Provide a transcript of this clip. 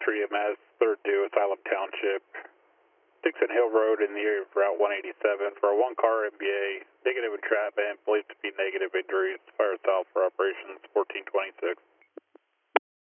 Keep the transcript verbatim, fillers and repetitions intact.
Tree E M S, third due, Asylum Township, Dixon Hill Road in the area of Route one eighty-seven for a one-car M B A, negative entrapment, believed to be negative injuries, fire south for operations fourteen twenty-six.